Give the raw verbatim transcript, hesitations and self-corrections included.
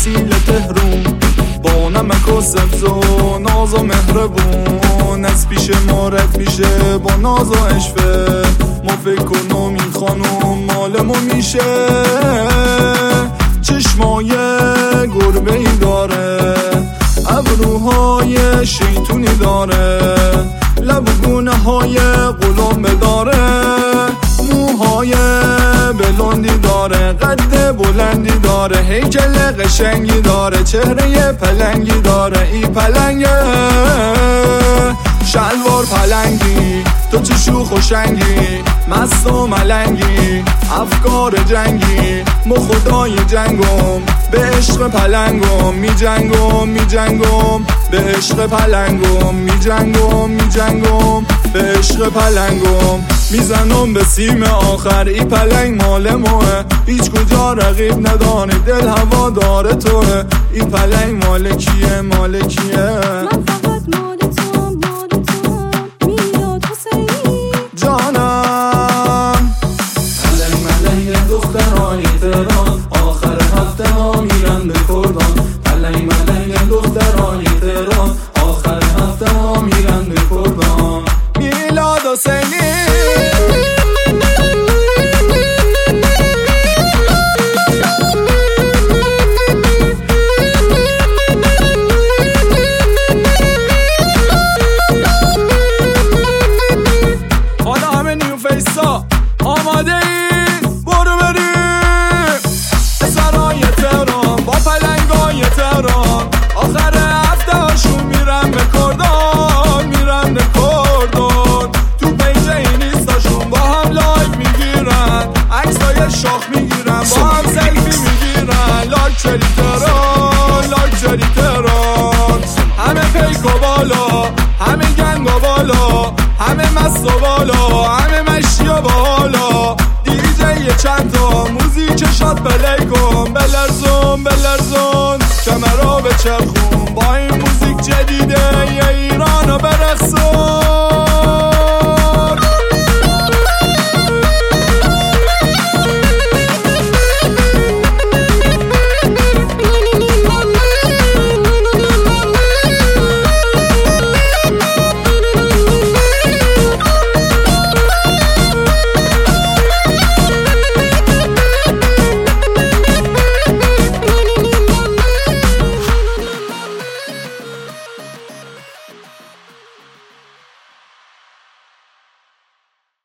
اصیل تهرون، با نمک و سبز و ناز و مهربون، از پیش ما رد میشه با ناز و عشوه. ما فکر کنم این خانوم مالمو میشه، چشمای گربه ای داره، ابروهای شیطونی داره، لب و گونه های قلمبه داره، موهای بلندی داره، قد بلندی داره، هیکل قشنگی داره، چهره پلنگی داره. ای پلنگه شلوار پلنگی، تو چه شوخ و شنگی، مست و ملنگی، افکار جنگی، ما خدای جنگم، به عشق پلنگم می جنگم می جنگم، به عشق پلنگم می جنگم می جنگم، به عشق پلنگم میزنم به سیم آخر. ای پلنگ مال موه، هیچ کجا رقیب ندانه، دل هوا داره توه. ای پلنگ مال کیه مال کیه؟ من فقط مال تو مال تو میلاد حسینی جانم. پلنگ ملنگ دخترای تهران، آخر هفته ها میرن به کردان. پلنگ ملنگ دخترای تهران، آخر هفته ها میرن به کردان. میلاد حسینی آماده ای؟ برو بریم سرای تهران با پلنگای تهران، آخر هفته هاشون میرن به کردان، میرن به کردان. تو پیج اینستاشون با هم لایک میگیرن، عکسای شاخ میگیرن، با هم سلفی میگیرن. لایک چری تهران، لایک چری تهران. همه پیکو بالا، همه گنگا بالا، همه مست و بالا، همه مشی و بالا. دیجی یه چند تا موزیک شاد پلی کن، بلرزون بلرزون کمرا به چرخون، با این موزیک جدیده یه ایرانو برقصون.